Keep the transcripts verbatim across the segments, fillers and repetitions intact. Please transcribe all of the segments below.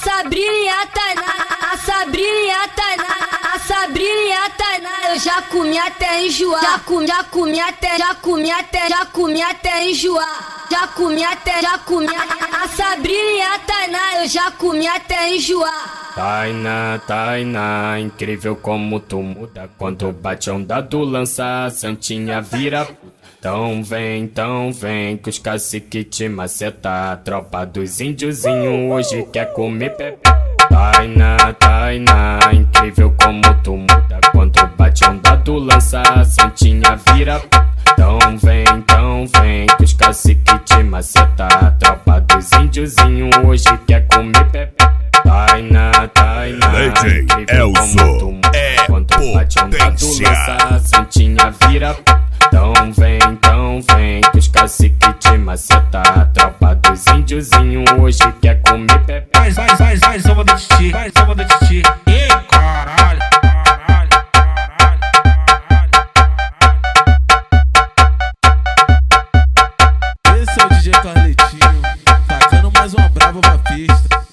Sabrina e a Tainá, a Sabrina e a Tainá, a Sabrina e a Tainá, eu já comi até enjoar, já comi, já comi até, já comi até, já comi até enjoar, já comi até, já comi, a Sabrina e a Tainá, eu já comi até enjoar. Tainá, Tainá, incrível como tu muda quando bate onda do lança, a santinha vira. Então vem, então vem, que os cacique te maceta, a tropa dos índiozinho hoje quer comer pepe. Tainá, Tainá, incrível como tu muda quando bate onda do lança, a santinha vira. Então vem, então vem, que os cacique te maceta, a tropa dos índiozinho hoje quer comer pepe. Tainá, Tainá, incrível como tu muda quando bate onda do lança, a santinha vira. Então vem, então vem, que os cacique te maceta, a tropa dos índiozinho hoje quer comer pepe. Vai, vai, vai, vai, zoma do titi, vai, zoma do titi. Ih, caralho, caralho, caralho, caralho. Esse é o D J Carletinho, tacando mais uma brava pra pista.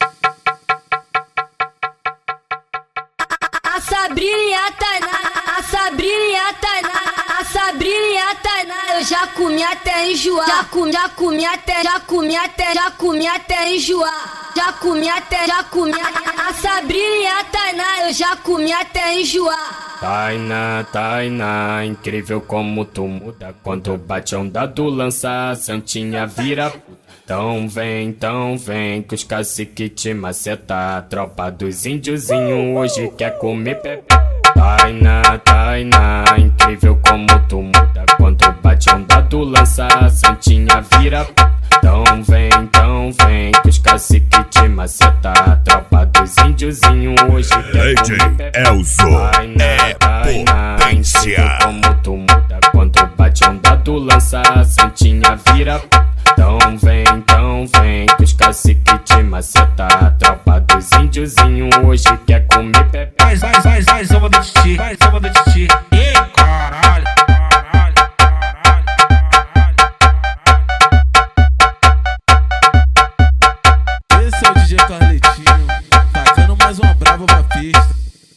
A Sabrina e a Tainá, a Sabrina e a Tainá, a Sabrina e a Tainá, eu já comi até enjoar, já comi, já comi até, já comi até, já comi até enjoar, já comi até, já comi, a Sabrina e a Tainá, eu já comi até enjoar. Tainá, Tainá, incrível como tu muda quando bate onda do lança, a santinha vira. Então vem, então vem, que os cacique te maceta, a tropa dos índiozinho hoje quer comer pepe. Tainá, Tainá, incrível como tu muda quando bate onda do lança, a santinha vira. Então vem, então vem, que os cacique te maceta, a tropa dos índiozinho hoje quer comer pepe. Tainá, Tainá, incrível como tu muda quando bate onda do lança, a santinha vira. Então vem, então vem, que os cacique te maceta, a tropa dos índiozinho hoje quer comer pepe. Vai, vai, vai, vai, zoma do titi, vai, zoma do titi.